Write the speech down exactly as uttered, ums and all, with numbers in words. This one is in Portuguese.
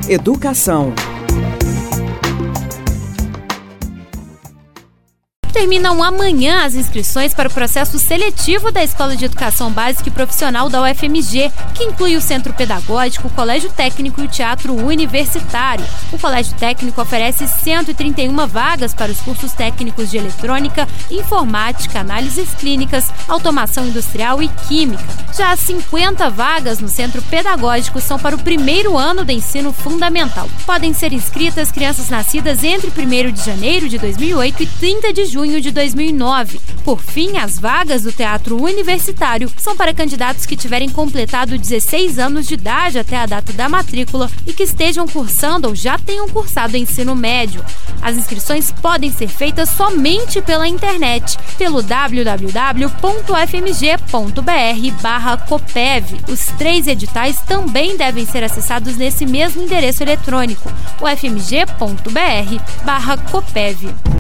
Educação. Terminam amanhã as inscrições para o processo seletivo da Escola de Educação Básica e Profissional da U F M G, que inclui o Centro Pedagógico, o Colégio Técnico e o Teatro Universitário. O Colégio Técnico oferece cento e trinta e uma vagas para os cursos técnicos de Eletrônica, Informática, Análises Clínicas, Automação Industrial e Química. Já as cinquenta vagas no Centro Pedagógico são para o primeiro ano do ensino fundamental. Podem ser inscritas crianças nascidas entre primeiro de janeiro de dois mil e oito e trinta de junho de dois mil e nove. Por fim, as vagas do Teatro Universitário são para candidatos que tiverem completado dezesseis anos de idade até a data da matrícula e que estejam cursando ou já tenham cursado ensino médio. As inscrições podem ser feitas somente pela internet, pelo w w w ponto u f m g ponto b r barra copev. Os três editais também devem ser acessados nesse mesmo endereço eletrônico, u f m g ponto b r barra copev.